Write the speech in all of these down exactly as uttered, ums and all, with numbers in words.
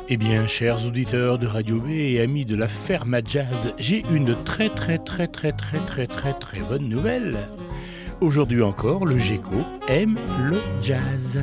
Eh bien, chers auditeurs de Radio B et amis de la Ferme à Jazz, j'ai une très très très très très très très très bonne nouvelle. Aujourd'hui encore, le Géco aime le jazz.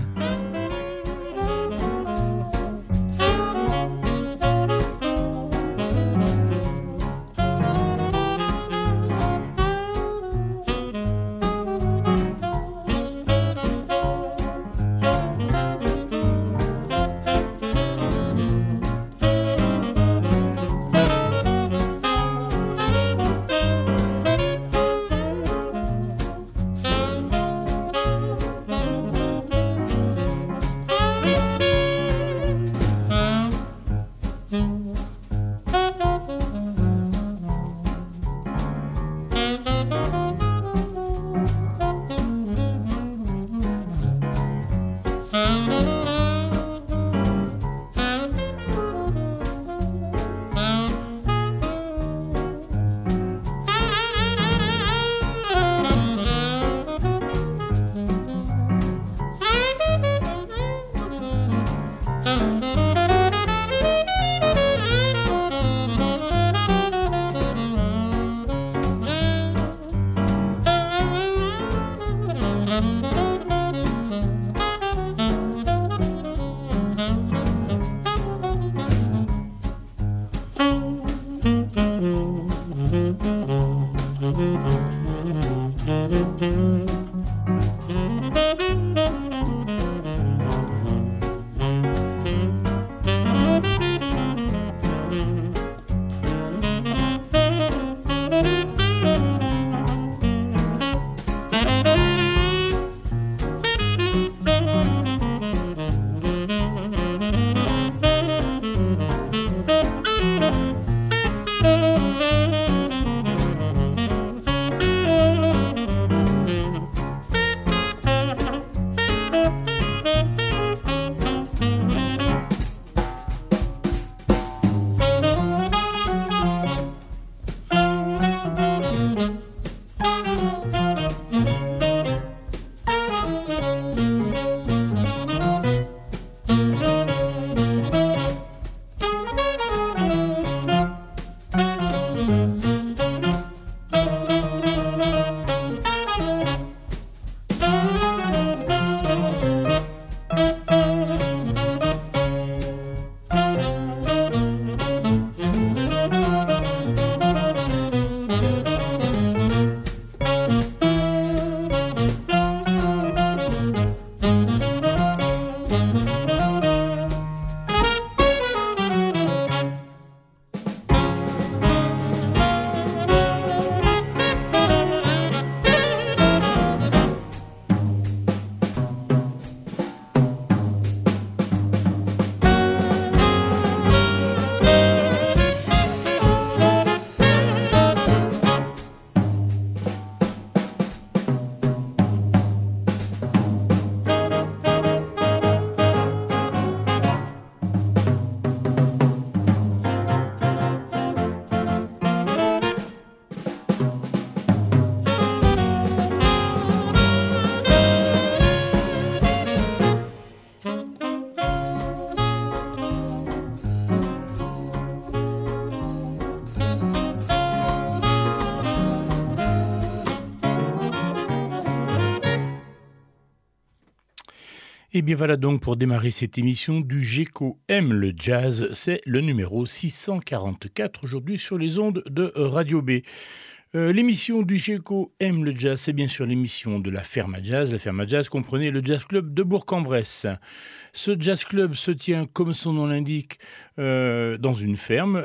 Et bien voilà donc pour démarrer cette émission du Géco aime le jazz, c'est le numéro six cent quarante-quatre aujourd'hui sur les ondes de Radio B. Euh, l'émission du Géco aime le jazz, c'est bien sûr l'émission de la Ferme à Jazz. La Ferme à Jazz comprenait le Jazz Club de Bourg-en-Bresse. Ce Jazz Club se tient, comme son nom l'indique, euh, dans une ferme.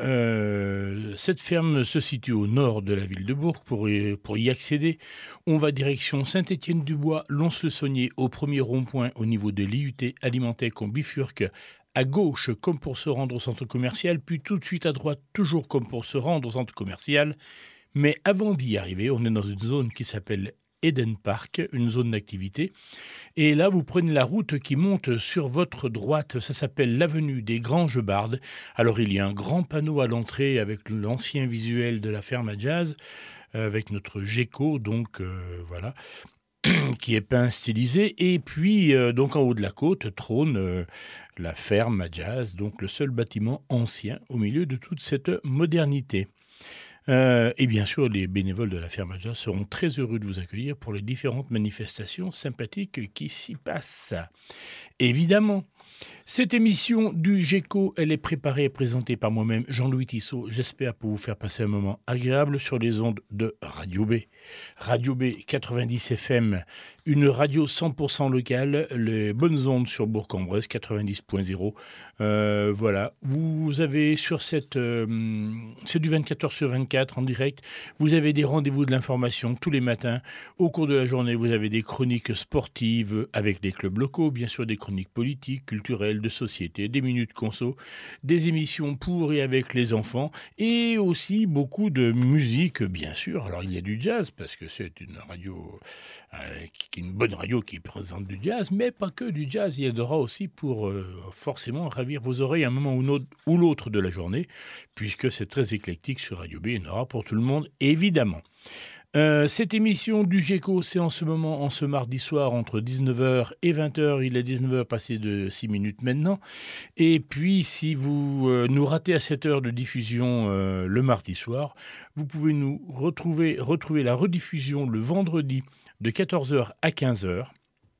Euh, cette ferme se situe au nord de la ville de Bourg. Pour y, pour y accéder, on va direction Saint-Étienne-du-Bois, Lons-le-Saunier, au premier rond-point au niveau de l'I U T Alimentaire qu'on bifurque à gauche comme pour se rendre au centre commercial, puis tout de suite à droite, toujours comme pour se rendre au centre commercial. Mais avant d'y arriver, on est dans une zone qui s'appelle Eden Park, une zone d'activité. Et là, vous prenez la route qui monte sur votre droite. Ça s'appelle l'avenue des Granges-Bardes. Alors, il y a un grand panneau à l'entrée avec l'ancien visuel de la Ferme à Jazz, avec notre Géco, donc euh, voilà. qui est peint stylisé. Et puis, euh, donc en haut de la côte, trône euh, la ferme à jazz, donc le seul bâtiment ancien au milieu de toute cette modernité. Euh, et bien sûr, les bénévoles de la ferme à jazz seront très heureux de vous accueillir pour les différentes manifestations sympathiques qui s'y passent. Évidemment, cette émission du GECO, elle est préparée et présentée par moi-même, Jean-Louis Tissot. J'espère pour vous faire passer un moment agréable sur les ondes de Radio B. Radio B quatre-vingt-dix F M, une radio cent pour cent locale, les bonnes ondes sur Bourg-en-Bresse quatre-vingt-dix point zéro. Euh, voilà, vous avez sur cette... Euh, c'est du vingt-quatre heures sur vingt-quatre en direct. Vous avez des rendez-vous de l'information tous les matins. Au cours de la journée, vous avez des chroniques sportives avec des clubs locaux, bien sûr des chroniques politiques, culturelles, de société, des minutes conso, des émissions pour et avec les enfants et aussi beaucoup de musique, bien sûr. Alors il y a du jazz parce que c'est une radio, euh, qui, une bonne radio qui présente du jazz, mais pas que du jazz. Il y en aura aussi pour euh, forcément ravir vos oreilles à un moment ou, no- ou l'autre de la journée, puisque c'est très éclectique sur Radio B. Il y en aura pour tout le monde, évidemment. Euh, cette émission du GECO, c'est en ce moment, en ce mardi soir, entre dix-neuf heures et vingt heures. Il est dix-neuf heures passé de six minutes maintenant. Et puis, si vous euh, nous ratez à cette heure de diffusion euh, le mardi soir, vous pouvez nous retrouver, retrouver la rediffusion le vendredi de quatorze heures à quinze heures.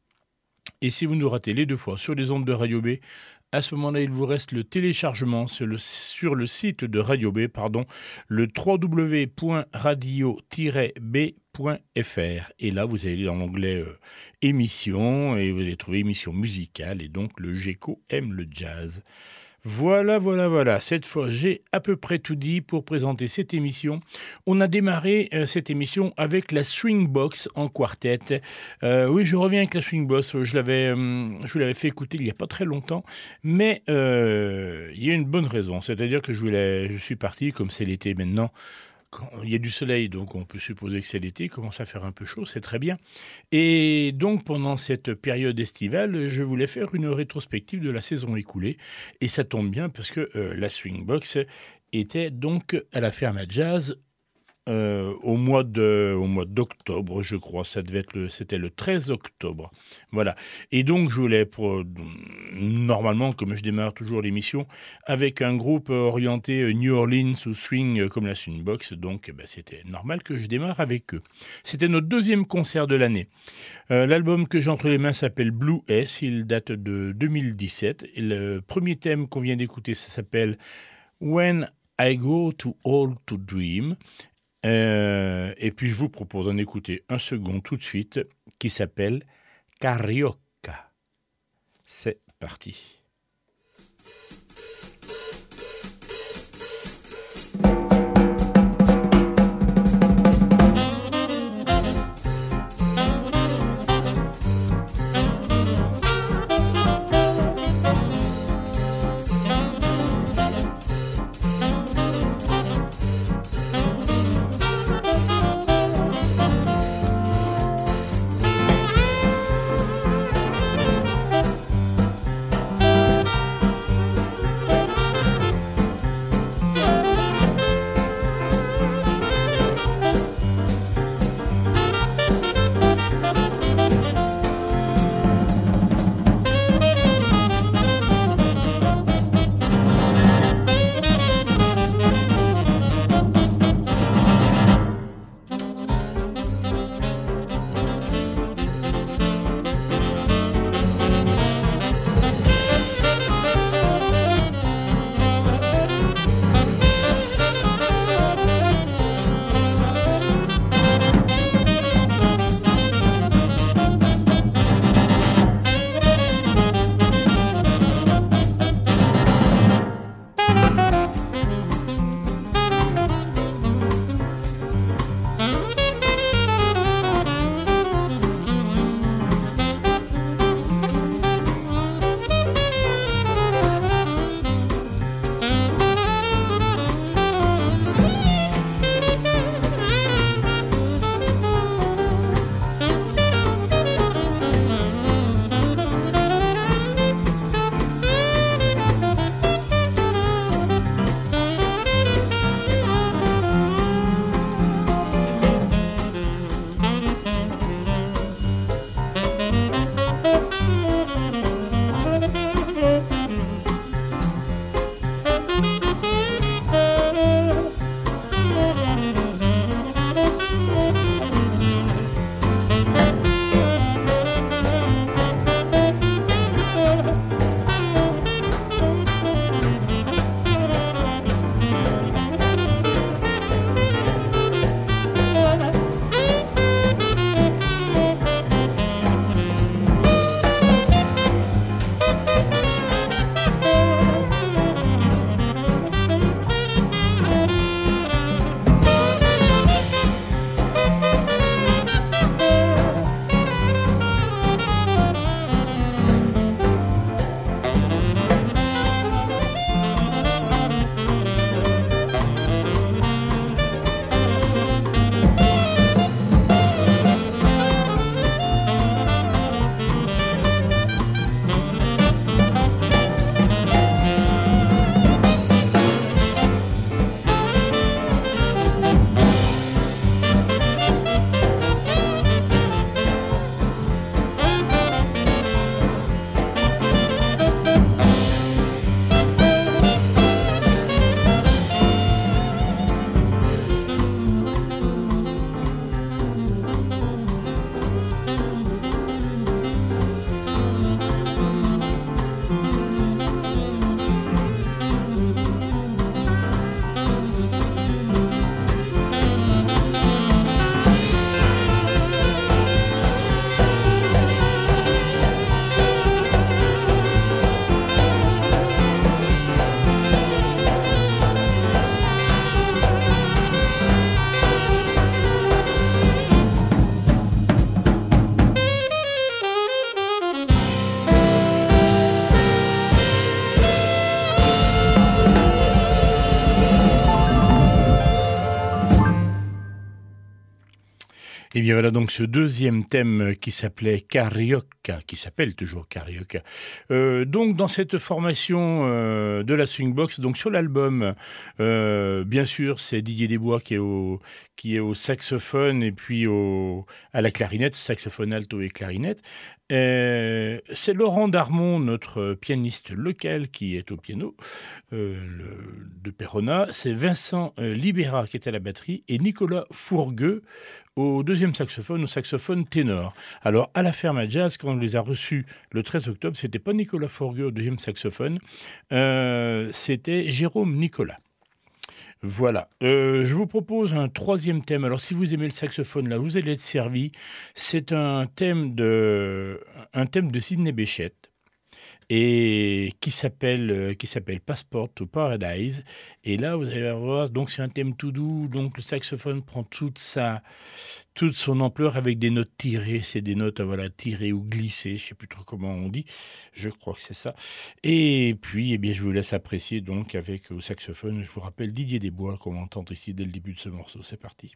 Et si vous nous ratez les deux fois sur les ondes de Radio B, à ce moment-là, il vous reste le téléchargement sur le, sur le site de Radio B, pardon, le w w w point radio tiret b point f r. Et là, vous allez dans l'onglet euh, émissions et vous allez trouver émissions musicales. Et donc, le GECO aime le jazz. Voilà, voilà, voilà. Cette fois, j'ai à peu près tout dit pour présenter cette émission. On a démarré euh, cette émission avec la Swing Box en quartet. Euh, oui, je reviens avec la Swing Box. Je l'avais, euh, je vous l'avais fait écouter il n'y a pas très longtemps, mais euh, il y a une bonne raison. C'est-à-dire que je, voulais, je suis parti, comme c'est l'été maintenant. Quand il y a du soleil, donc on peut supposer que c'est l'été, il commence à faire un peu chaud, c'est très bien. Et donc pendant cette période estivale, je voulais faire une rétrospective de la saison écoulée. Et ça tombe bien parce que euh, la Swing Box était donc à la ferme à jazz euh, au mois de, au mois d'octobre, je crois. Ça devait être le, c'était le treize octobre. Voilà. Et donc je voulais, pour, normalement, comme je démarre toujours l'émission, avec un groupe orienté New Orleans ou swing comme la Swing Box, donc eh ben, c'était normal que je démarre avec eux. C'était notre deuxième concert de l'année. Euh, l'album que j'ai entre les mains s'appelle Blue S, il date de deux mille dix-sept. Et le premier thème qu'on vient d'écouter, ça s'appelle When I Go Too Old to Dream. Euh, et puis je vous propose d'en écouter un second tout de suite qui s'appelle Carioca. C'est parti. Et bien voilà donc ce deuxième thème qui s'appelait Carioca, qui s'appelle toujours Carioca. Euh, donc dans cette formation euh, de la Swingbox, donc sur l'album, euh, bien sûr c'est Didier Desbois qui est au qui est au saxophone et puis au à la clarinette, saxophone alto et clarinette. Euh, c'est Laurent Darmon, notre pianiste local, qui est au piano euh, le- de Perona. C'est Vincent euh, Libera qui est à la batterie et Nicolas Fourgueux au deuxième saxophone, au saxophone ténor. Alors, à la Ferme à Jazz, quand on les a reçus le treize octobre, c'était pas Nicolas Fourgueux au deuxième saxophone, euh, c'était Jérôme Nicolas. Voilà. Euh, je vous propose un troisième thème. Alors, si vous aimez le saxophone, là, vous allez être servi. C'est un thème de, un thème de Sidney Bechet et qui s'appelle euh, qui s'appelle Passport to Paradise. Et là, vous allez voir, donc c'est un thème tout doux. Donc, le saxophone prend toute sa toute son ampleur avec des notes tirées. C'est des notes euh, voilà tirées ou glissées. Je sais plus trop comment on dit. Je crois que c'est ça. Et puis, eh bien, je vous laisse apprécier donc avec au saxophone. Je vous rappelle Didier Desbois qu'on entend ici dès le début de ce morceau. C'est parti.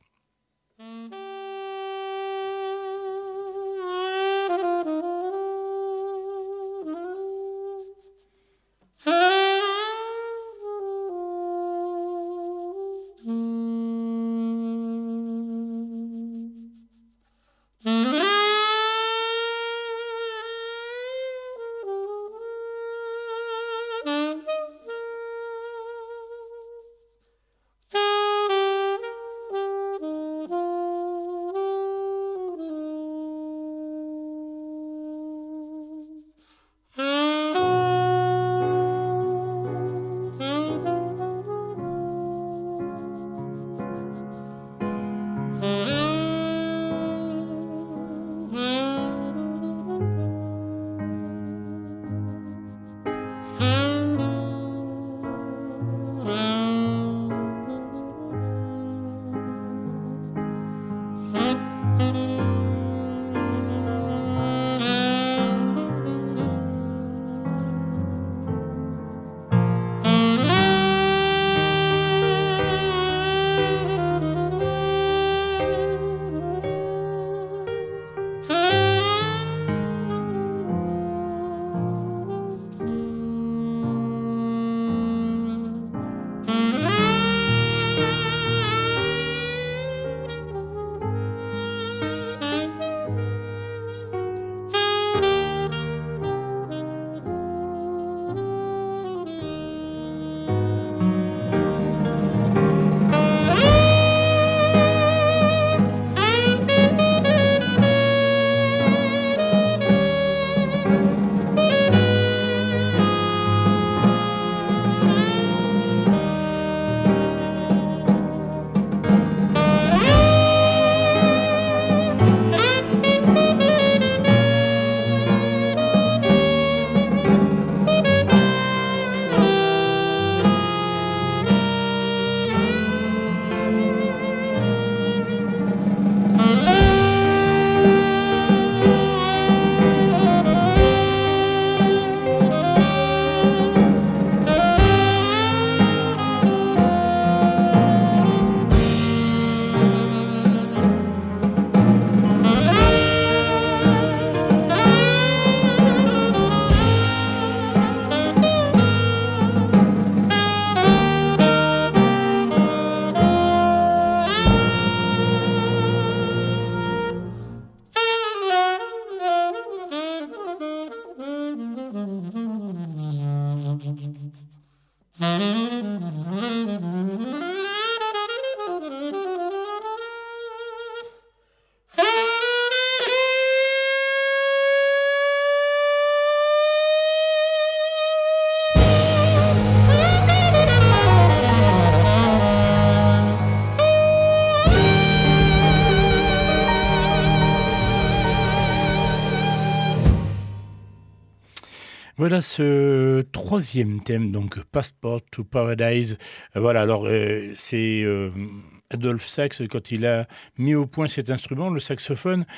Voilà ce troisième thème, donc Passport to Paradise. Euh, Voilà, alors euh, c'est euh, Adolphe Sax, quand il a mis au point cet instrument, le saxophone,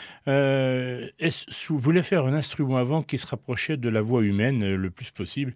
euh, est- sou- voulait faire un instrument avant qui se rapprochait de la voix humaine euh, le plus possible.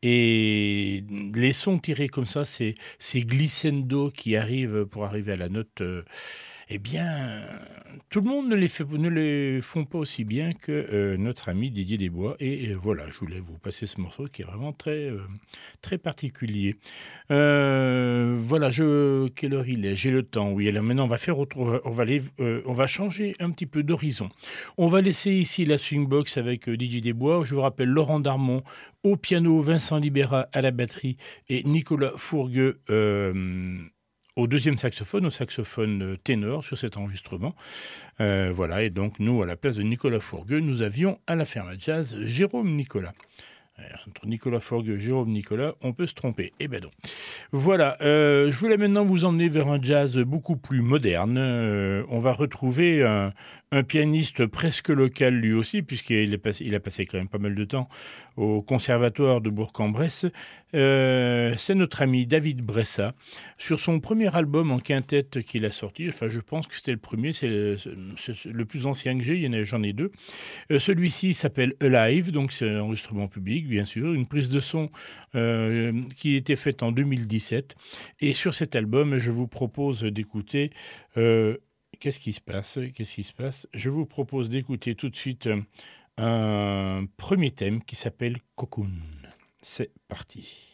Et les sons tirés comme ça, c'est c'est glissando qui arrive pour arriver à la note. euh, eh bien, tout le monde ne les fait ne les font pas aussi bien que, heu, notre ami Didier Desbois et heu, voilà, je voulais vous passer ce morceau qui est vraiment très, heu, très particulier. Heu, voilà, je quelle heure il est? J'ai le temps, oui. Alors maintenant on va faire autre on va on va aller heu, on va changer un petit peu d'horizon. On va laisser ici la Swingbox avec, heu, Didier Desbois. Je vous rappelle Laurent Darmon au piano, Vincent Libera à la batterie et Nicolas Fourgueux, hem, au deuxième saxophone, au saxophone, heu, ténor sur cet enregistrement. Heu, voilà et donc nous, à la place de Nicolas Fourgueux, nous avions à la Ferma Jazz Jérôme Nicolas. Heu, entre Nicolas Fourgueux et Jérôme Nicolas, on peut se tromper. Eh ben non. Voilà, heu, je voulais maintenant vous emmener vers un jazz beaucoup plus moderne. Heu, on va retrouver un un pianiste presque local lui aussi, puisqu'il est passé il a passé quand même pas mal de temps au conservatoire de Bourg-en-Bresse. Heu, c'est notre ami David Bressa. Sur son premier album en quintette qu'il a sorti, enfin je pense que c'était le premier, c'est le c'est c'est le plus ancien que j'ai, il y en a j'en ai deux. Heu, celui-ci s'appelle Alive, donc c'est un enregistrement public, bien sûr, une prise de son, heu, qui était faite en deux mille dix-sept et sur cet album, je vous propose d'écouter, heu, qu'est-ce qui se passe? Qu'est-ce qui se passe? Je vous propose d'écouter tout de suite, heu, un premier thème qui s'appelle Cocoon. C'est parti.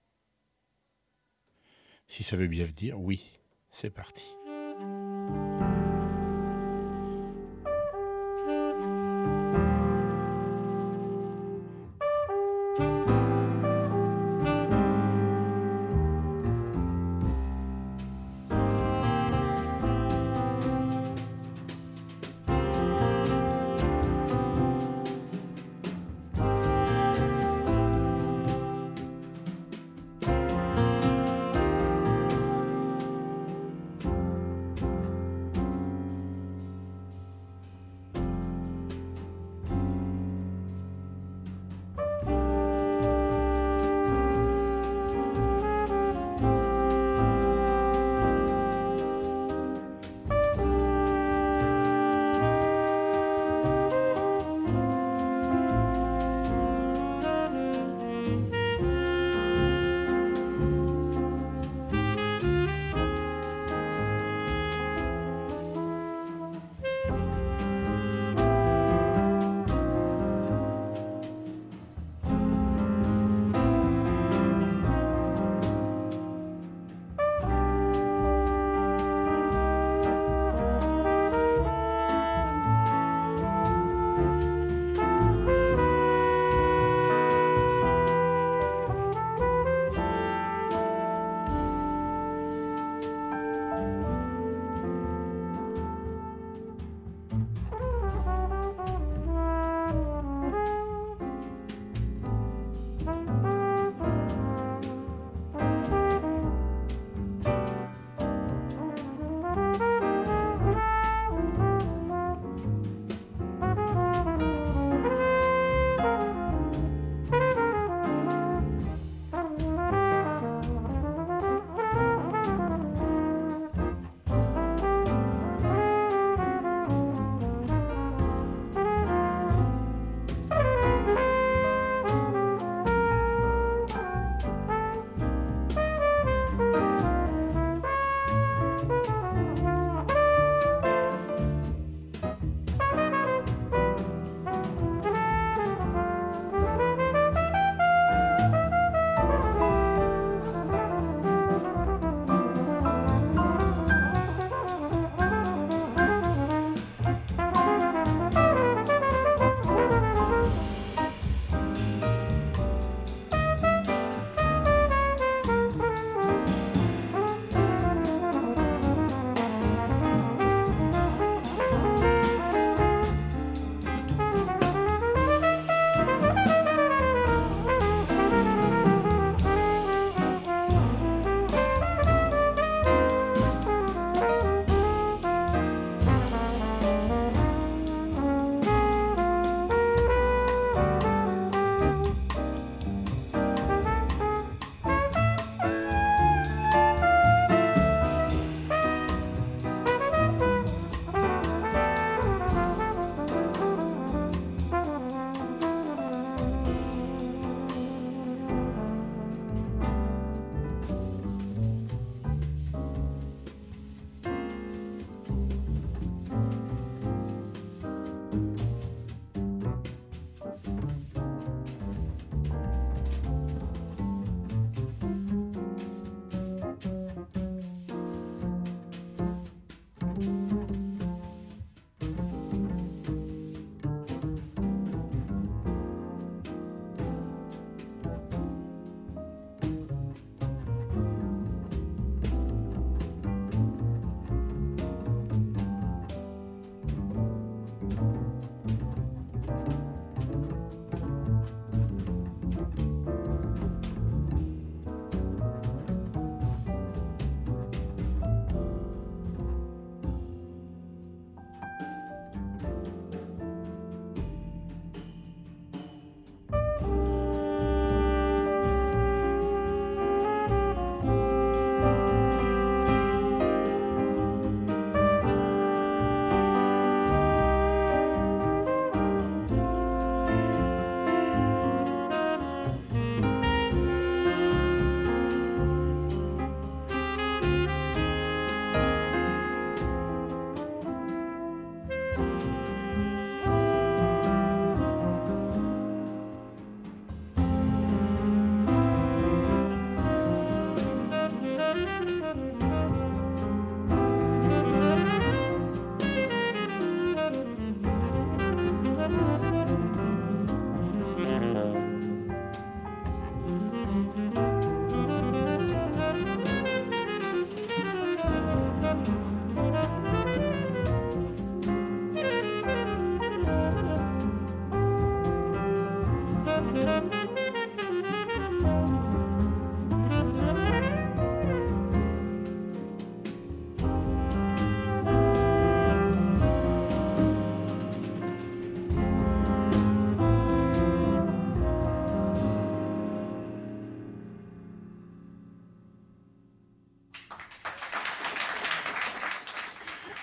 Si ça veut bien le dire, oui, c'est parti.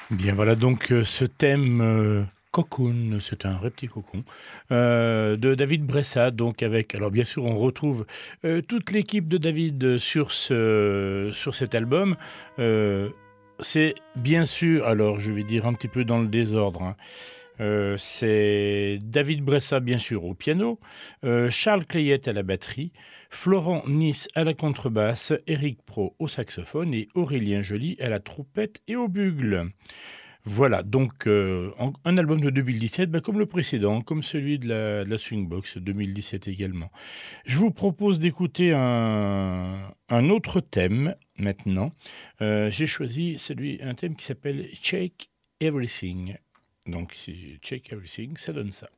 Bien voilà donc euh, ce thème euh, Cocoon, c'est un vrai petit cocon, euh, de David Bressa, donc avec, alors bien sûr on retrouve euh, toute l'équipe de David sur, ce, sur cet album. Euh, c'est bien sûr, alors je vais dire un petit peu dans le désordre, hein. Euh, c'est David Bressa, bien sûr, au piano, euh, Charles Clayette à la batterie, Florent Nice à la contrebasse, Eric Pro au saxophone et Aurélien Joly à la trompette et au bugle. Voilà, donc euh, en- un album de deux mille dix-sept, bah, comme le précédent, comme celui de la, de la Swingbox deux mille dix-sept également. Je vous propose d'écouter un, un autre thème maintenant. Euh, J'ai choisi celui, un thème qui s'appelle Shake Everything. Donc, c'est Shake Everything, ça donne ça.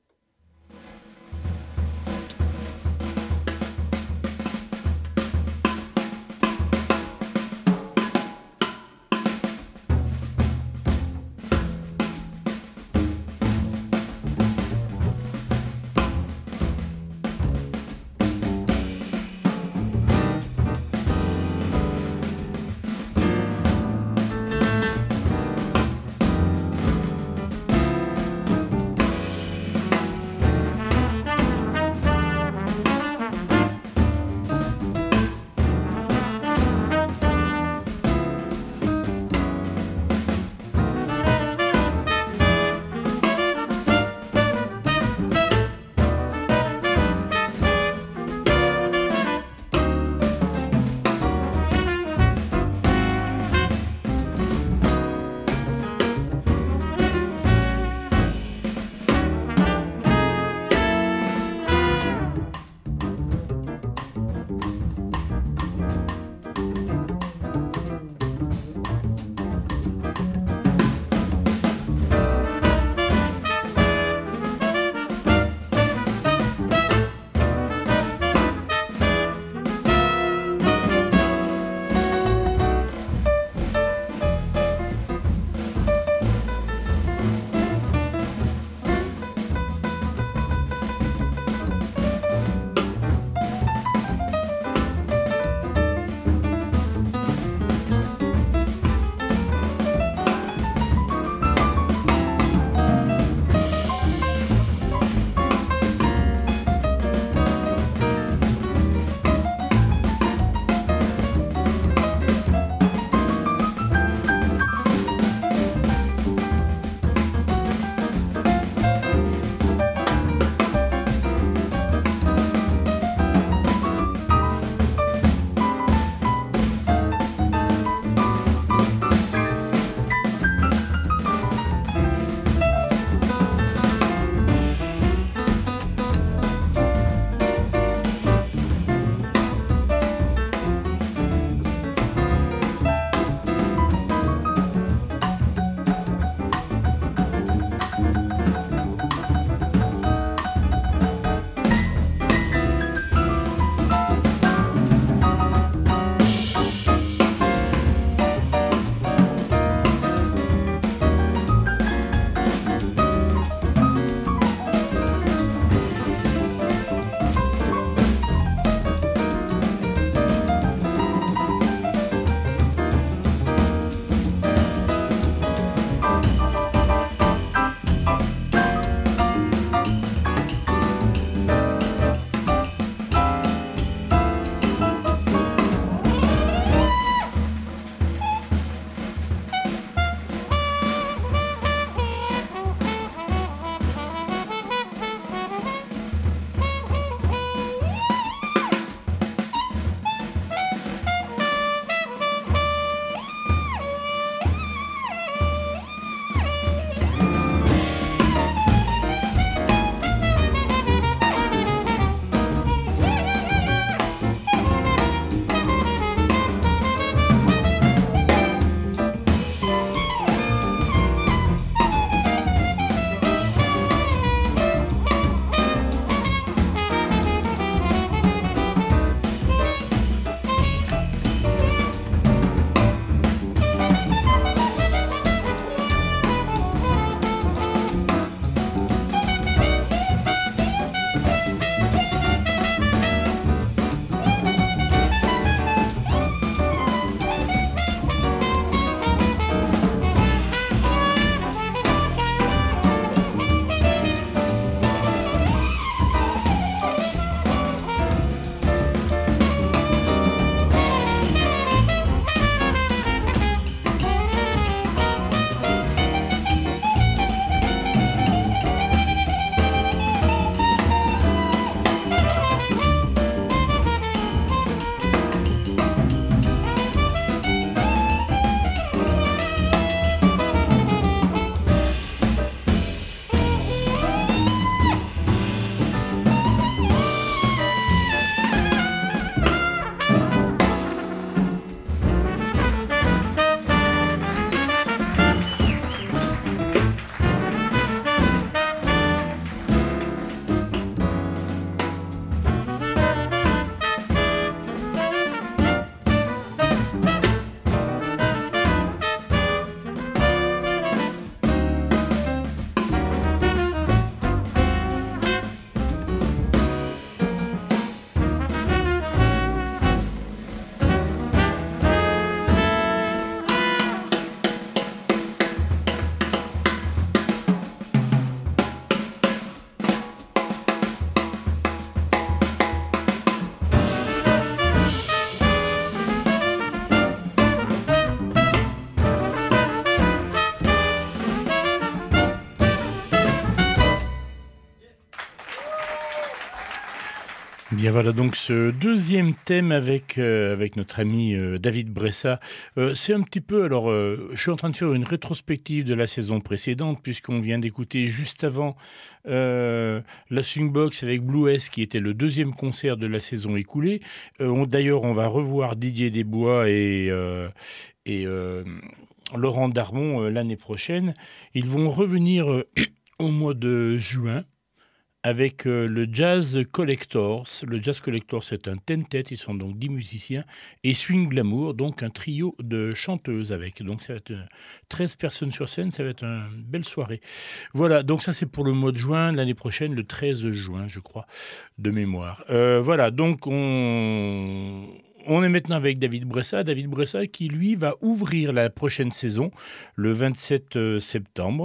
Bien voilà donc ce deuxième thème avec, heu, avec notre ami, heu, David Bressa. Heu, c'est un petit peu alors, heu, je suis en train de faire une rétrospective de la saison précédente puisqu'on vient d'écouter juste avant, heu, la Swingbox avec Blues qui était le deuxième concert de la saison écoulée. Heu, on d'ailleurs, on va revoir Didier Desbois et heu et hem, Laurent Darmon, heu, l'année prochaine. Ils vont revenir, heu, au mois de juin avec euh, le Jazz Collectors. Le Jazz Collectors, c'est un ten-tête, ils sont donc dix musiciens, et Swing Glamour, donc un trio de chanteuses avec. Donc ça va être euh, treize personnes sur scène, ça va être une belle soirée. Voilà, donc ça c'est pour le mois de juin, l'année prochaine, le treize juin, je crois, de mémoire. Euh, voilà, donc on... On est maintenant avec David Bressa. David Bressa qui, lui, va ouvrir la prochaine saison le vingt-sept euh, septembre.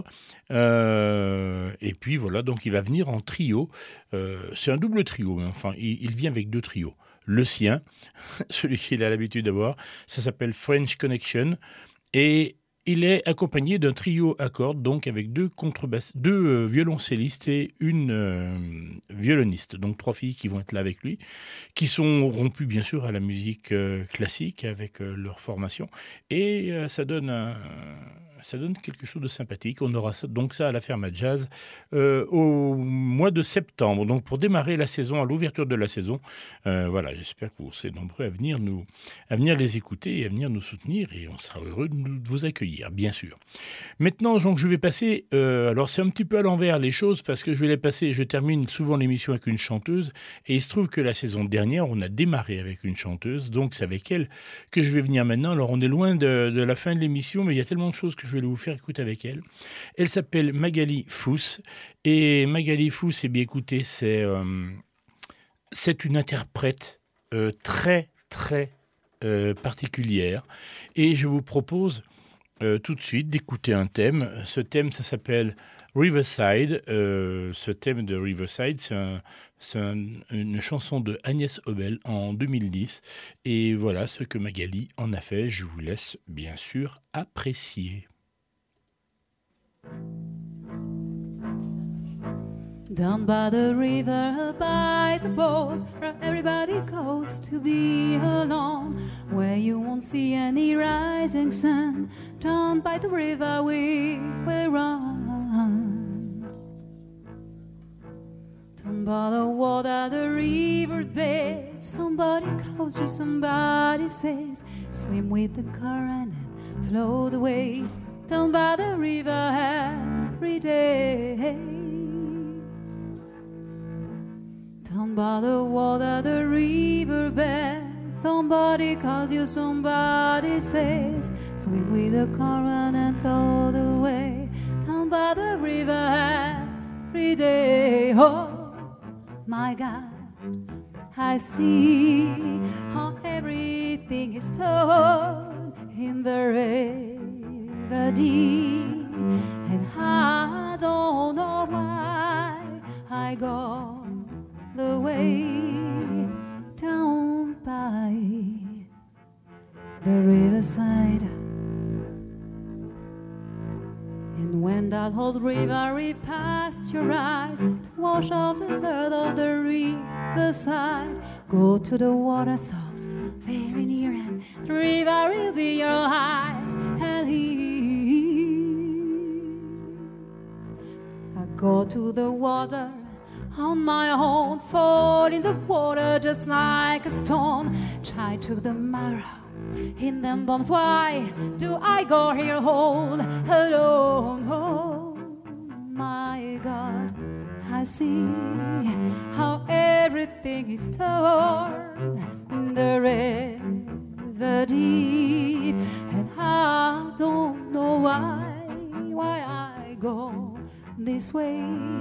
Euh, et puis voilà, donc il va venir en trio. Euh, c'est un double trio, hein. Enfin, il, il vient avec deux trios. Le sien, celui qu'il a l'habitude d'avoir, ça s'appelle French Connection. Et il est accompagné d'un trio à cordes, donc avec deux contrebasses, deux euh, violoncellistes et une euh, violoniste. Donc trois filles qui vont être là avec lui, qui sont rompues bien sûr à la musique euh, classique avec euh, leur formation. Et euh, ça donne un, ça donne quelque chose de sympathique. On aura ça, donc ça à la Ferme à Jazz euh, au mois de septembre. Donc pour démarrer la saison, à l'ouverture de la saison, euh, voilà, j'espère que vous serez nombreux à venir nous, à venir les écouter et à venir nous soutenir, et on sera heureux de, nous- de vous accueillir, bien sûr. Maintenant, donc, je vais passer. Euh, alors, c'est un petit peu à l'envers les choses parce que je vais les passer. Je termine souvent l'émission avec une chanteuse, et il se trouve que la saison dernière, on a démarré avec une chanteuse, donc c'est avec elle que je vais venir maintenant. Alors, on est loin de, de la fin de l'émission, mais il y a tellement de choses que je vais vous faire écouter avec elle. Elle s'appelle Magali Fous, et Magali Fous, eh bien, écoutez, c'est euh, c'est une interprète euh, très très euh, particulière, et je vous propose euh, tout de suite d'écouter un thème. Ce thème, ça s'appelle Riverside. Euh, ce thème de Riverside, c'est un- c'est un- une chanson de Agnès Obel en deux mille dix. Et voilà ce que Magali en a fait. Je vous laisse bien sûr apprécier. Down by the river, by the boat, where everybody goes to be alone, where you won't see any rising sun. Down by the river we will run. Down by the water, the river bed, somebody calls you, somebody says, swim with the current and float away. Down by the river every day. Down by the water, the river bed, somebody calls you, somebody says, swim with the current and float away. Down by the river every day. Oh my God, I see how everything is torn in the river deep, and I don't know why I go the way down by the riverside. And when that old river repassed your eyes to wash off the dirt of the riverside, go to the water so very near, and the river will be your eyes and ears. I go to the water on my own, fall in the water just like a stone. Try to the marrow in them bombs. Why do I go here all alone? Oh my God, I see how everything is torn in the river deep, and I don't know why, why I go this way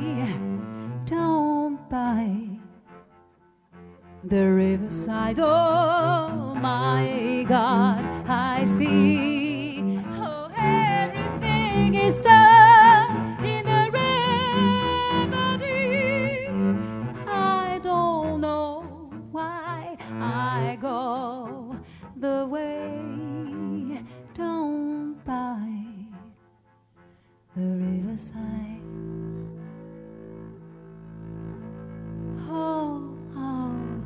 down by the riverside. Oh my God, I see how everything is done in the river deep. I don't know why I go the way down by the riverside. Oh, oh.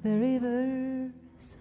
the riverside.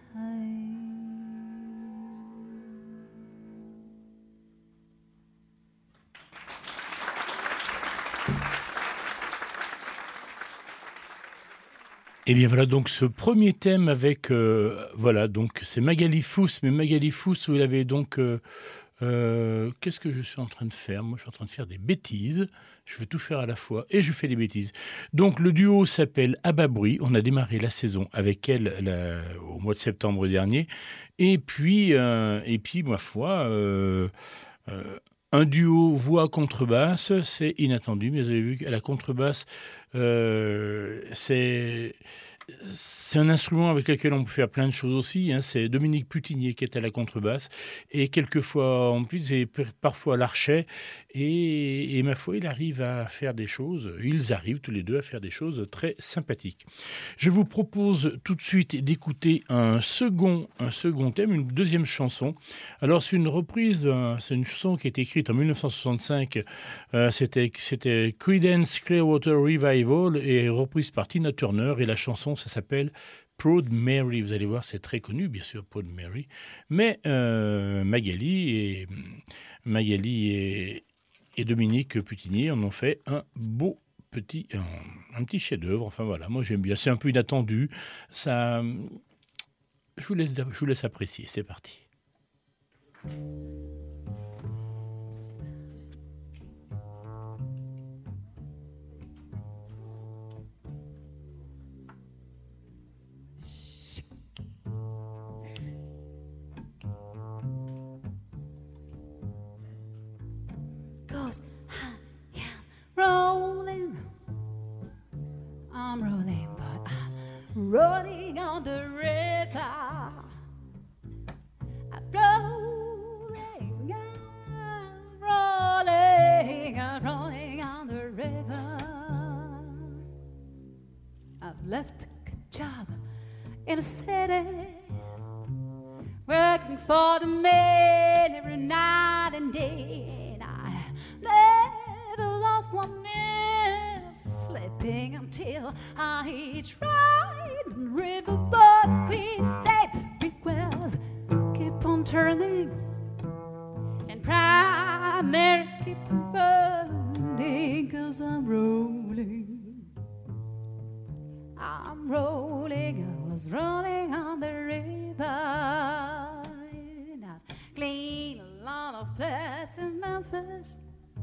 Et bien voilà donc ce premier thème avec euh, voilà donc c'est Magali Fous, mais Magali Fous où il avait donc euh, euh, qu'est-ce que je suis en train de faire? Moi je suis en train de faire des bêtises. Je veux tout faire à la fois et je fais des bêtises. Donc le duo s'appelle Ababruit. On a démarré la saison avec elle la, au mois de septembre dernier. Et puis euh, et puis ma foi. Euh, euh, un duo voix-contrebasse, c'est inattendu, mais vous avez vu qu'à la contrebasse, euh, c'est, c'est un instrument avec lequel on peut faire plein de choses aussi. Hein. C'est Dominique Putinier qui est à la contrebasse, et quelquefois en plus, et parfois l'archet, et, et ma foi, il arrive à faire des choses, ils arrivent tous les deux à faire des choses très sympathiques. Je vous propose tout de suite d'écouter un second, un second thème, une deuxième chanson. Alors c'est une reprise, c'est une chanson qui a été écrite en dix-neuf cent soixante-cinq, euh, c'était, c'était Creedence Clearwater Revival et reprise par Tina Turner, et la chanson ça s'appelle Proud Mary. Vous allez voir, c'est très connu bien sûr, Proud Mary, mais euh, Magali et Magali et, et Dominique Putinier en ont fait un beau petit, un, un petit chef-d'œuvre. Enfin voilà, moi j'aime bien, c'est un peu inattendu, ça, je vous laisse, je vous laisse apprécier, c'est parti. Cause I am rolling, I'm rolling, but I'm rolling on the river. I'm rolling, I'm rolling, I'm rolling on the river. I've left a good job in the city, working for the man every night and day. Never lost one minute of sleeping until I tried the riverboat queen. That big wells keep on turning and primary keep on burning. Cause I'm rolling, I'm rolling, I was rolling on the river. And I've cleaned a lot of places in Memphis,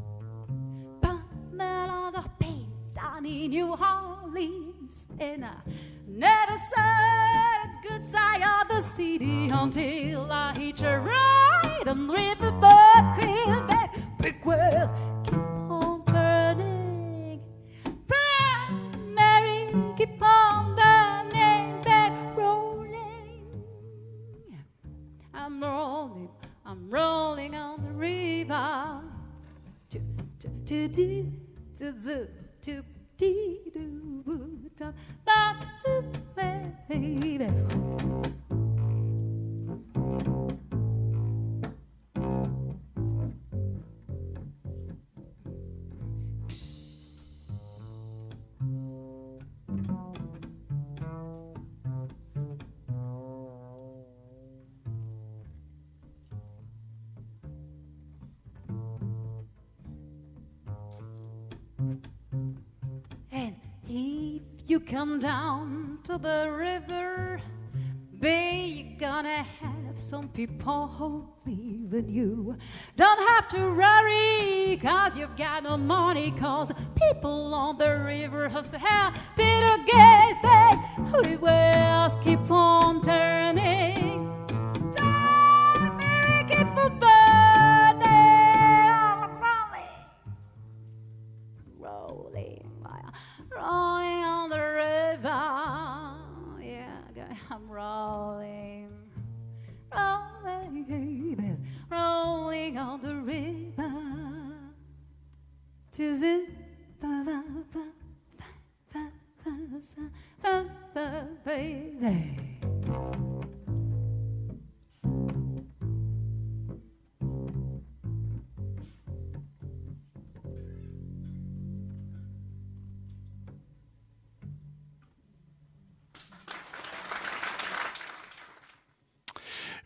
all the paint down in New Orleans, and I never saw its good side of the city until I hitched a ride on riverboat queen. That big wheels keep on burning, Mary keep on burning, that rolling. I'm rolling, I'm rolling on the river. To to do. To do, to dee do, to ba to baby. And if you come down to the river, babe, you're gonna have some people leaving you. Don't have to worry, cause you've got no money, cause people on the river have happy to get paid. We will keep on turning, Mary, keep on burning. I was rolling, rolling, rolling on the river. Yeah, I'm rolling, rolling, rolling on the river. Tis it, ba ba ba ba ba ba ba baby.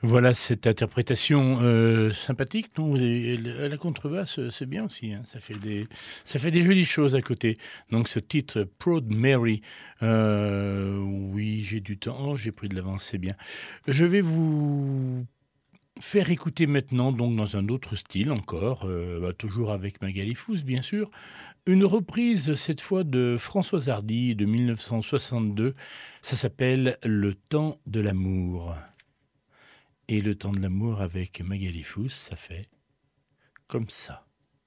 Voilà cette interprétation euh, sympathique, non? Vous avez- La contrebasse, c'est bien aussi, hein. Ça fait des, ça fait des jolies choses à côté. Donc ce titre, Proud Mary, euh, oui, j'ai du temps, oh, j'ai pris de l'avance, c'est bien. Je vais vous faire écouter maintenant, donc dans un autre style encore, euh, bah, toujours avec Magali Fous, bien sûr, une reprise cette fois de Françoise Hardy de mille neuf cent soixante-deux. Ça s'appelle Le temps de l'amour. Et le temps de l'amour avec Magali Fous, ça fait comme ça.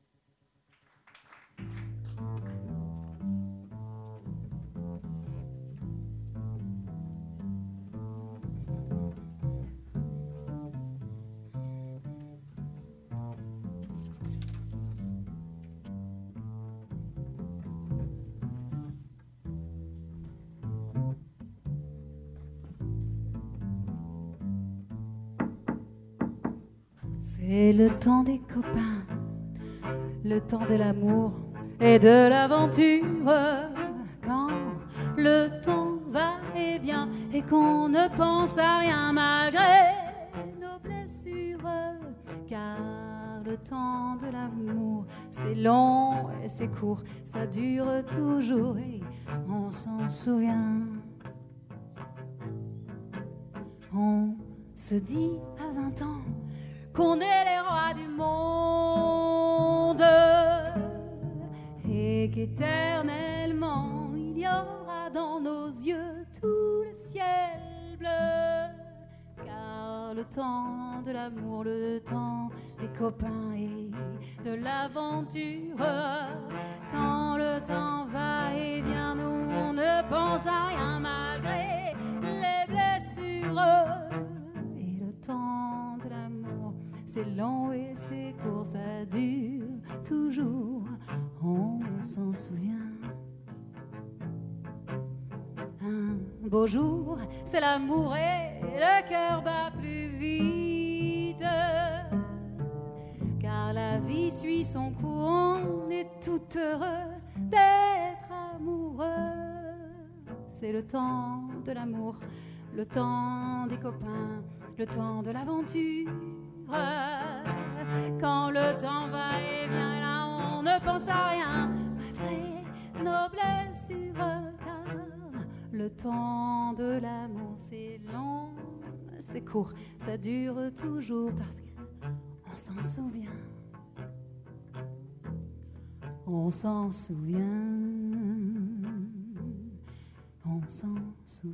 C'est le temps des copains, le temps de l'amour et de l'aventure. Quand le temps va et vient et qu'on ne pense à rien malgré nos blessures. Car le temps de l'amour, c'est long et c'est court, ça dure toujours et on s'en souvient. On se dit à vingt ans qu'on est les rois du monde et qu'éternellement il y aura dans nos yeux tout le ciel bleu. Car le temps de l'amour, le temps des copains et de l'aventure, quand le temps va et vient, nous on ne pense à rien malgré les blessures. Et le temps de l'amour, c'est long et c'est court, ça dure toujours, on s'en souvient. Un beau jour, c'est l'amour et le cœur bat plus vite. Car la vie suit son cours, on est tout heureux d'être amoureux. C'est le temps de l'amour, le temps des copains, le temps de l'aventure. Quand le temps va et vient, là on ne pense à rien malgré nos blessures. Car le temps de l'amour, c'est long, c'est court, ça dure toujours parce qu'on s'en souvient. On s'en souvient. On s'en souvient.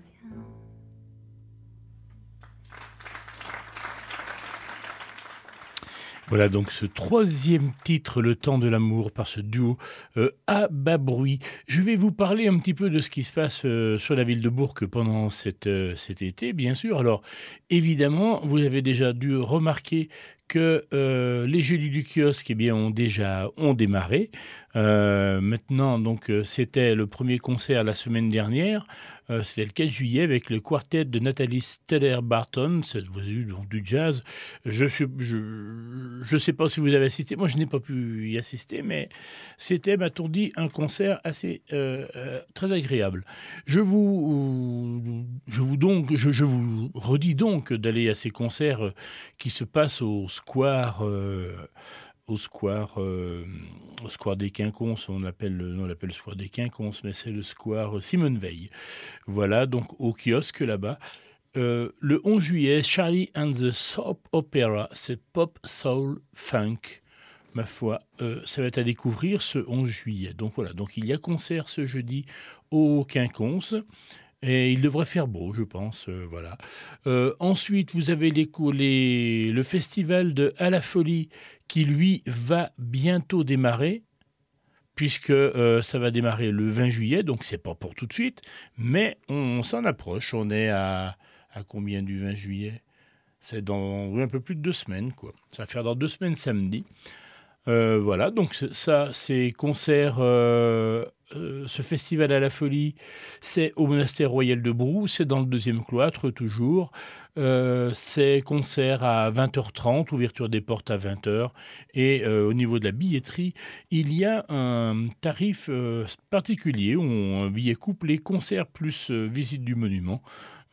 Voilà donc ce troisième titre, Le temps de l'amour, par ce duo euh, à bas bruit. Je vais vous parler un petit peu de ce qui se passe euh, sur la ville de Bourg pendant cette, euh, cet été, bien sûr. Alors, évidemment, vous avez déjà dû remarquer que euh, les jeudis du kiosque eh bien, ont déjà ont démarré. Euh, maintenant, donc, euh, c'était le premier concert la semaine dernière. Euh, c'était le quatre juillet avec le quartet de Nathalie Steller-Barton, cette voisine du jazz. Je ne je, je sais pas si vous avez assisté. Moi, je n'ai pas pu y assister, mais c'était, m'a-t-on dit, un concert assez euh, euh, très agréable. Je vous, je vous donc, je, je vous redis donc d'aller à ces concerts qui se passent au square. Euh, au square, euh, au square des Quinconces, on l'appelle, on l'appelle le square des Quinconces, mais c'est le square Simone Veil. Voilà, donc au kiosque là-bas. Euh, le onze juillet, Charlie and the Soap Opera, c'est pop, soul, funk. Ma foi, euh, ça va être à découvrir ce onze juillet. Donc voilà, donc il y a concert ce jeudi au Quinconces. Et il devrait faire beau, je pense. Euh, voilà. Euh, ensuite, vous avez les, les, le festival de À la Folie qui, lui, va bientôt démarrer, puisque euh, ça va démarrer le vingt juillet, donc c'est pas pour tout de suite, mais on, on s'en approche. On est à, à combien du vingt juillet? C'est dans oui, un peu plus de deux semaines, quoi. Ça va faire dans deux semaines samedi. Euh, voilà, donc ça, c'est concert... Euh, Euh, ce festival à la folie, c'est au monastère royal de Brou, c'est dans le deuxième cloître toujours. Euh, c'est concert à vingt heures trente, ouverture des portes à vingt heures. Et euh, au niveau de la billetterie, il y a un tarif euh, particulier, où un billet couplé, concert plus euh, visite du monument.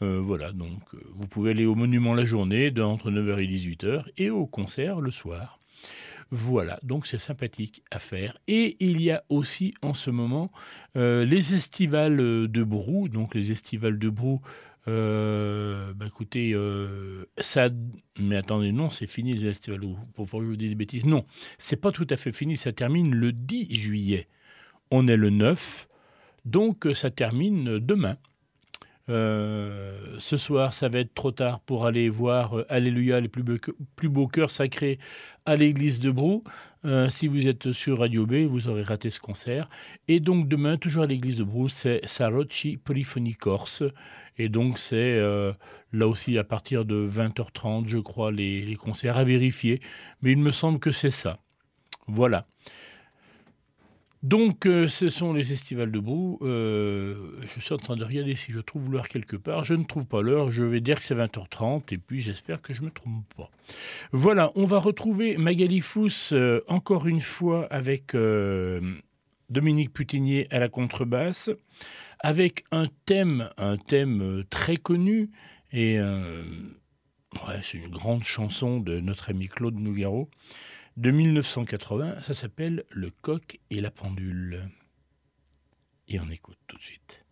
Euh, voilà, donc euh, vous pouvez aller au monument la journée, de, entre neuf heures et dix-huit heures, et au concert le soir. Voilà, donc c'est sympathique à faire. Et il y a aussi en ce moment euh, les estivales de Brou. Donc les estivales de Brou, euh, bah écoutez, euh, ça... Mais attendez, non, c'est fini les estivales de Brou. Pour pas que je vous dise des bêtises. Non, c'est pas tout à fait fini, ça termine le dix juillet. On est le neuf, donc ça termine demain. Euh, ce soir, ça va être trop tard pour aller voir euh, Alléluia, les plus, be- plus beaux cœurs sacrés à l'église de Brou. Euh, si vous êtes sur Radio B, vous aurez raté ce concert. Et donc demain, toujours à l'église de Brou, c'est Sarocchi Polyphonie Corse. Et donc c'est euh, là aussi à partir de vingt heures trente, je crois, les, les concerts à vérifier. Mais il me semble que c'est ça. Voilà. Donc, euh, ce sont les estivales de Brou. Euh, je suis en train de regarder si je trouve l'heure quelque part. Je ne trouve pas l'heure. Je vais dire que c'est vingt heures trente et puis j'espère que je ne me trompe pas. Voilà, on va retrouver Magali Fous euh, encore une fois avec euh, Dominique Putinier à la contrebasse, avec un thème, un thème euh, très connu et euh, ouais, c'est une grande chanson de notre ami Claude Nougaro. De mille neuf cent quatre-vingts, ça s'appelle Le coq et la pendule. Et on écoute tout de suite.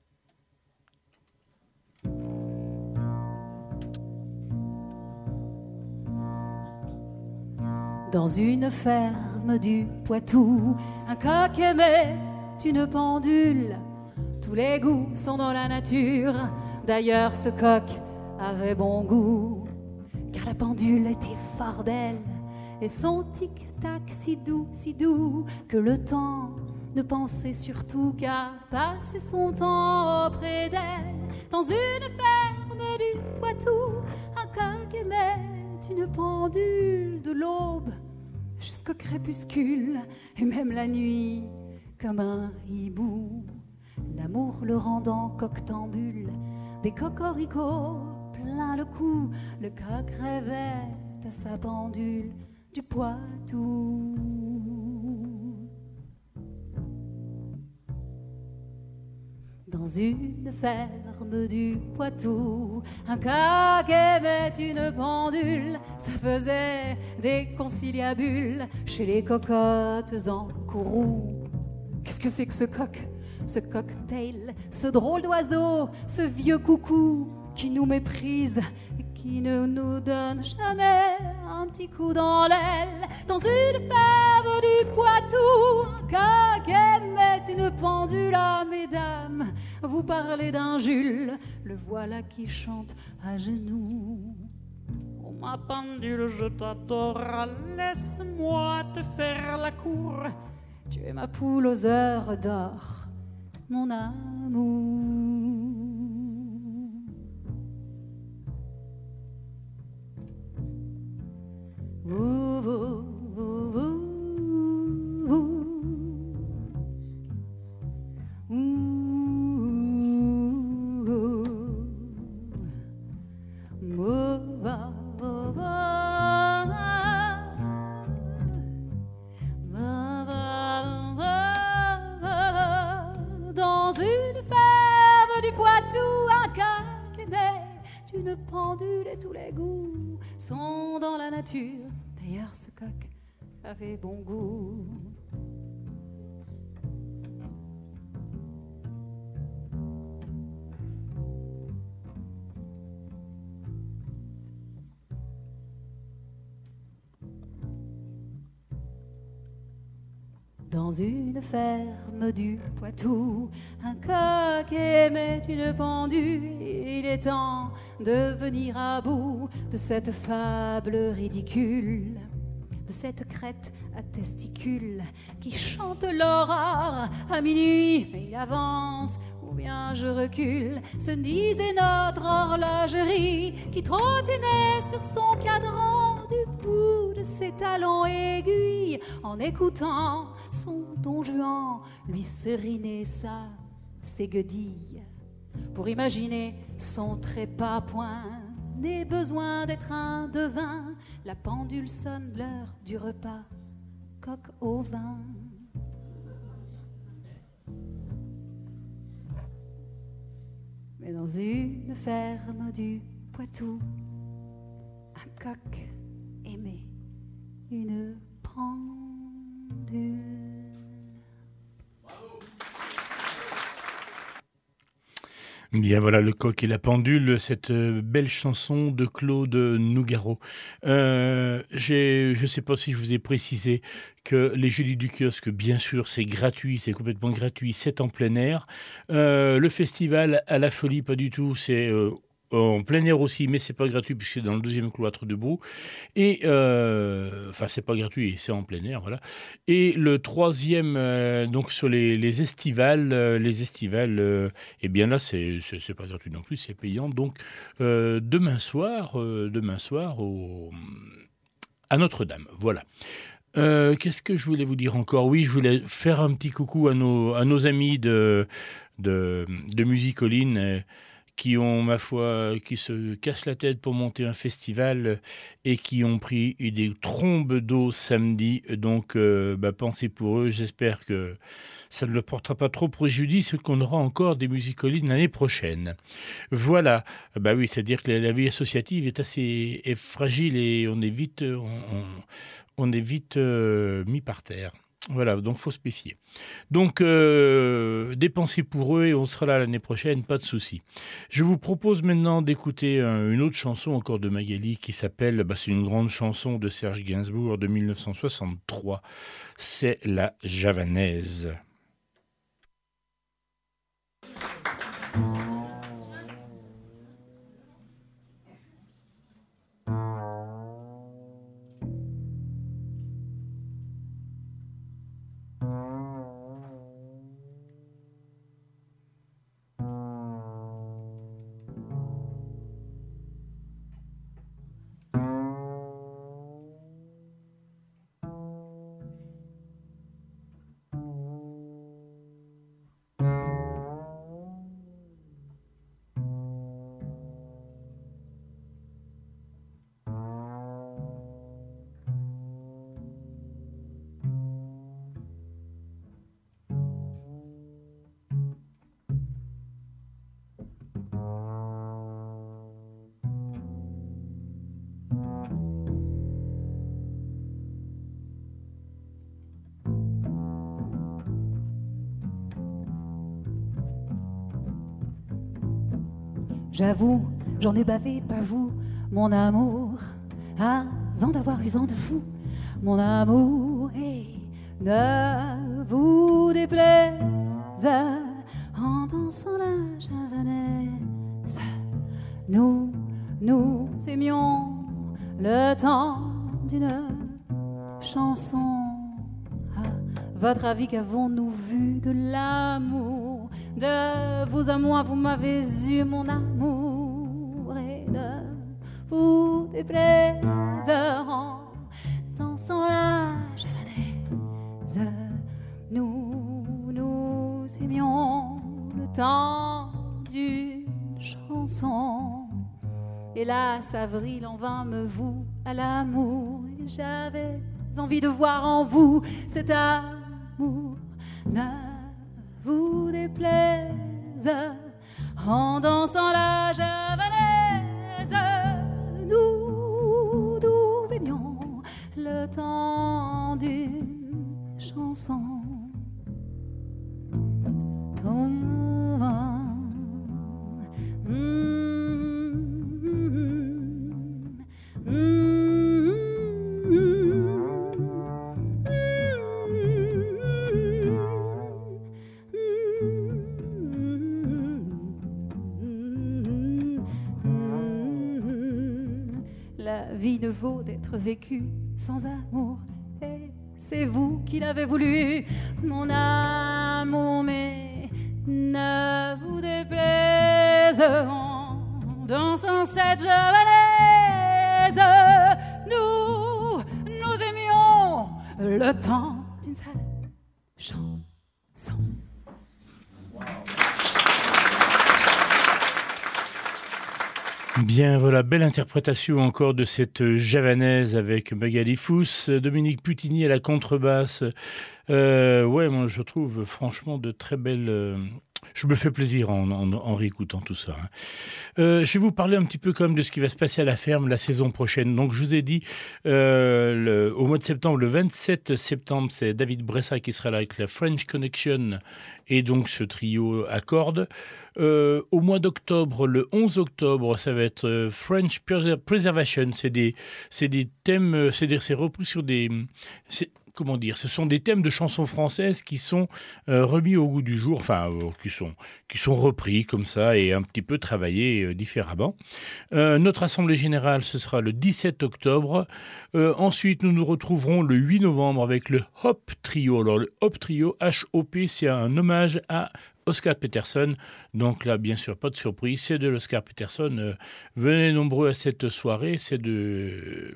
Dans une ferme du Poitou, un coq aimait une pendule. Tous les goûts sont dans la nature. D'ailleurs, ce coq avait bon goût, car la pendule était fort belle. Et son tic-tac si doux, si doux, que le temps ne pensait surtout qu'à passer son temps auprès d'elle. Dans une ferme du Poitou, un coq aimait une pendule de l'aube jusqu'au crépuscule, et même la nuit, comme un hibou. L'amour le rendant coctambule, des cocoricots plein le cou, le coq rêvait à sa pendule du Poitou. Dans une ferme du Poitou, un coq aimait une pendule. Ça faisait des conciliabules chez les cocottes en courroux. Qu'est-ce que c'est que ce coq, ce cocktail, ce drôle d'oiseau, ce vieux coucou qui nous méprise et qui ne nous donne jamais un petit coup dans l'aile. Dans une ferme du Poitou, un coq aimait une pendule. Ah, mesdames, vous parlez d'un Jules, le voilà qui chante à genoux. Oh, ma pendule, je t'adore, laisse-moi te faire la cour. Tu es ma poule aux heures d'or, mon amour. Ouh, ouh, ouh, ouh, ouh, ouh, dans une ferme du Poitou, un coq aimait une pendule et tous les goûts sont dans la nature. D'ailleurs, ce coq avait bon goût. Dans une ferme du Poitou, un coq aimait une pendule. Il est temps de venir à bout de cette fable ridicule, de cette crête à testicules qui chante l'aurore à minuit. Mais il avance ou bien je recule, se disait notre horlogerie qui trottinait sur son cadran du bout de ses talons aiguilles, en écoutant son don Juan lui seriner sa ses guedilles. Pour imaginer son trépas point, n'est besoin d'être un devin. La pendule sonne l'heure du repas, coq au vin. Mais dans une ferme du Poitou, un coq aimait une pendule. Bien voilà, le coq et la pendule, cette euh, belle chanson de Claude Nougaro. Euh, j'ai- je ne sais pas si je vous ai précisé que les Jeudis du kiosque, bien sûr, c'est gratuit, c'est complètement gratuit, c'est en plein air. Euh, le festival à la folie, pas du tout, c'est euh, en plein air aussi, mais c'est pas gratuit puisque c'est dans le deuxième cloître debout. Et euh, enfin, c'est pas gratuit, c'est en plein air, voilà. Et le troisième, euh, donc sur les, les estivales, euh, les estivales, euh, eh bien là, c'est c'est c'est pas gratuit non plus, c'est payant. Donc euh, demain soir, euh, demain soir au à Notre-Dame, voilà. Euh, Qu'est-ce que je voulais vous dire encore? Oui, je voulais faire un petit coucou à nos, à nos amis de, de, de Musicoline euh, qui ont, ma foi, qui se cassent la tête pour monter un festival euh, et qui ont pris des trombes d'eau samedi. Donc, euh, bah, pensez pour eux. J'espère que ça ne leur portera pas trop préjudice et qu'on aura encore des Musicolines l'année prochaine. Voilà. Bah oui, c'est-à-dire que la, la vie associative est assez est fragile et on est vite, on, on- on est vite euh, mis par terre. Voilà, donc faut se méfier. Donc, euh, dépensez pour eux et on sera là l'année prochaine, pas de souci. Je vous propose maintenant d'écouter euh, une autre chanson encore de Magali qui s'appelle, bah, c'est une grande chanson de Serge Gainsbourg de mille neuf cent soixante-trois, c'est La Javanaise. J'avoue, j'en ai bavé, pas vous, mon amour, avant d'avoir eu vent de vous, mon amour, et ne vous déplaise, en dansant la javanaise, nous, nous aimions le temps d'une chanson. À votre avis, qu'avons-nous vu de l'amour? De vous à moi, vous m'avez eu, mon amour, et de vous déplaise en dansant la javanaise. Nous, nous aimions le temps d'une chanson. Hélas, avril en vain me voue à l'amour, et j'avais envie de voir en vous cet amour. Ne vous déplaise en dansant la javanaise. Nous, nous aimions le temps d'une chanson. Oh, mm, mm, mm, La vie ne vaut d'être vécue sans amour, et c'est vous qui l'avez voulu, mon amour, mais ne vous déplaise en dansant cette javanaise. Nous, nous aimions le temps d'une seule chanson. Bien, voilà, belle interprétation encore de cette javanaise avec Magali Fous, Dominique Putigny à la contrebasse. Euh, ouais, moi je trouve franchement de très belles, euh, Je me fais plaisir en, en, en réécoutant tout ça. Hein. Euh, je vais vous parler un petit peu quand même de ce qui va se passer à la ferme la saison prochaine. Donc, je vous ai dit, euh, le, au mois de septembre, le vingt-sept septembre, c'est David Bressa qui sera là avec la French Connection et donc ce trio à cordes. Euh, au mois d'octobre, le onze octobre, ça va être euh, French Preservation. C'est des, c'est des thèmes, c'est, des, c'est repris sur des... C'est, comment dire, ce sont des thèmes de chansons françaises qui sont euh, remis au goût du jour, enfin, euh, qui, sont, qui sont repris comme ça et un petit peu travaillés euh, différemment. Euh, notre assemblée générale, ce sera le dix-sept octobre. Euh, ensuite, nous nous retrouverons le huit novembre avec le Hop Trio. Alors, le Hop Trio, H O P, c'est un hommage à Oscar Peterson. Donc là, bien sûr, pas de surprise, c'est de l'Oscar Peterson. Euh, venez nombreux à cette soirée, c'est de...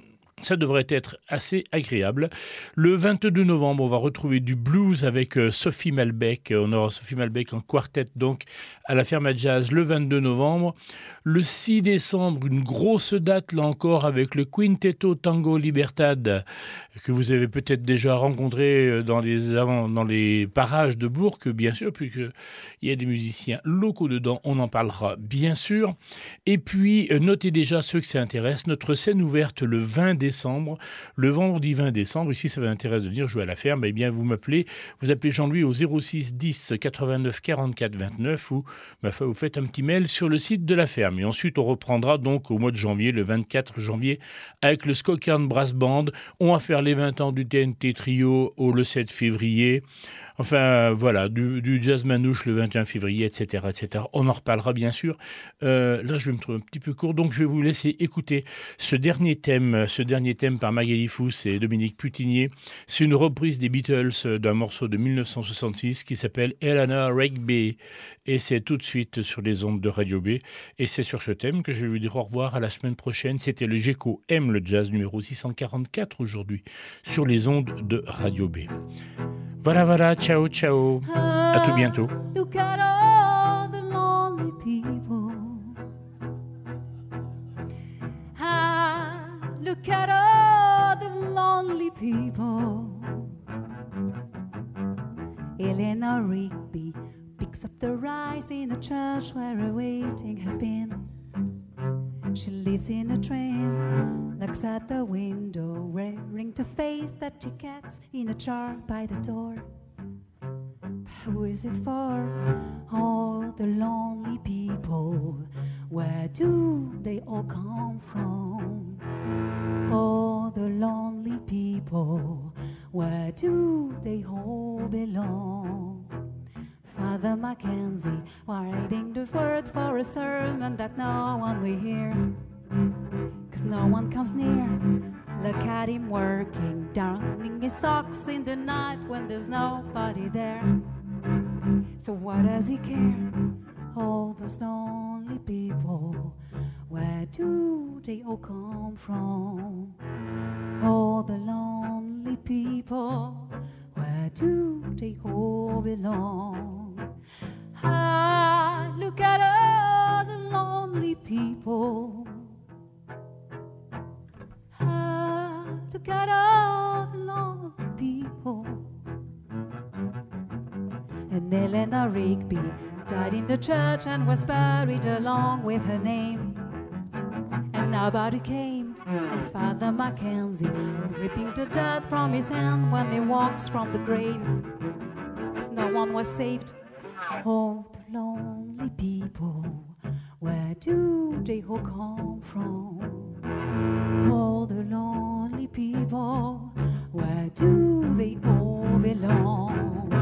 Ça devrait être assez agréable. Le vingt-deux novembre, on va retrouver du blues avec euh, Sophie Malbec. On aura Sophie Malbec en quartet, donc, à la ferme à jazz le vingt-deux novembre. Le six décembre, une grosse date, là encore, avec le Quintetto Tango Libertad, que vous avez peut-être déjà rencontré dans les, avant, dans les parages de Bourg, bien sûr, puisqu'il y a des musiciens locaux dedans. On en parlera, bien sûr. Et puis, notez déjà ceux que ça intéresse. Notre scène ouverte le vingt décembre, le vendredi vingt décembre. Ici, ça vous intéresse de venir jouer à la ferme. Eh bien, vous m'appelez, vous appelez Jean-Louis au zéro six dix quatre-vingt-neuf quarante-quatre vingt-neuf ou, ma foi, vous faites un petit mail sur le site de la ferme. Et ensuite, on reprendra donc au mois de janvier, le vingt-quatre janvier, avec le Skokern Brass Band. On va faire les vingt ans du T N T Trio au le sept février. Enfin, voilà, du, du jazz manouche le vingt et un février, et cetera, et cetera. On en reparlera, bien sûr. Euh, là, je vais me trouver un petit peu court, donc je vais vous laisser écouter ce dernier thème, ce dernier thème par Magali Fous et Dominique Putinier. C'est une reprise des Beatles d'un morceau de mille neuf cent soixante-six qui s'appelle Eleanor Rigby. Et c'est tout de suite sur les ondes de Radio B. Et c'est sur ce thème que je vais vous dire au revoir à la semaine prochaine. C'était le Géco aime le jazz numéro six cent quarante-quatre aujourd'hui sur les ondes de Radio B. Voilà, voilà, ciao, ciao. À tout bientôt. Look at all the lonely people. Ah, look at all the lonely people. Eleanor Rigby picks up the rice in a church where a waiting has been. She lives in a train, looks at the window, wearing the face that she keeps in a jar by the door. Who is it for? All the lonely people. Where do they all come from? All the lonely people. Where do they all belong? Father Mackenzie, writing the word for a sermon that no one will hear, 'cause no one comes near. Look at him working, darning his socks in the night when there's nobody there. So what does he care? All those lonely people, where do they all come from? All the lonely people, where do they all belong? Ah, look at all the lonely people. Ah, look at all the lonely people. And Eleanor Rigby died in the church and was buried along with her name. And nobody came, and Father Mackenzie ripping the dirt from his hand when he walks from the grave. 'Cause no one was saved. Oh, the lonely people, where do they all come from? All the lonely people, where do they all belong?